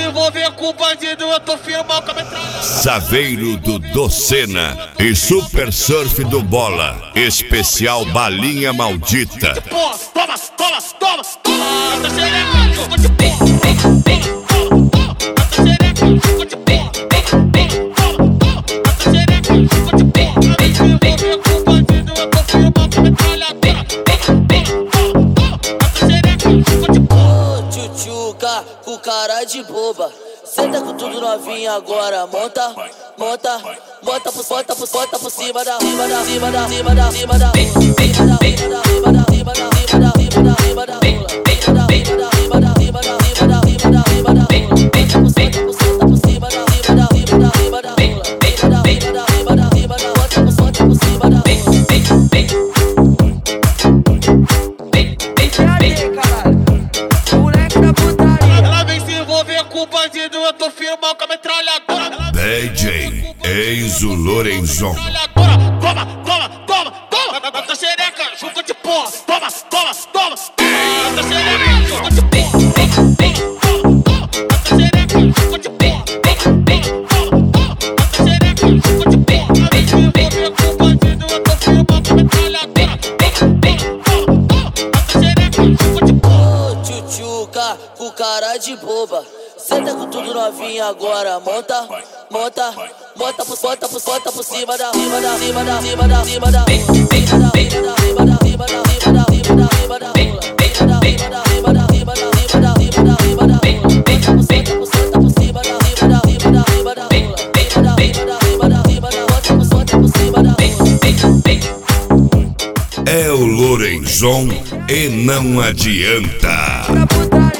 envolver com o bandido, eu tô firmão com a metralha. Saveiro do Docena e Super Surf do Bola, especial Balinha Maldita. Porra, toma, toma, toma, toma, tá xereca, chupa de porra. Com cara de boba, senta com tudo novinha agora, monta, monta, bota por cima da cima da cima da cima da cima da eu tô firmão com a metralhadora. DJ Enzo Lorenzon. Toma, toma, toma, toma, tá xereca, chupa de porra. Toma, toma, toma, tá xereca, chupa de porra. Tá xereca, chupa de porra. Tá xereca, chupa de porra. Se envolver com o bandido, eu tô firmão com a metralhadora. Tá xereca, chupa de porra. Tchutchuca, com cara de boba, senta com tudo novinha agora, monta, monta, bota por cima da cima da cima da cima da cima da É o Lorenzon e não adianta.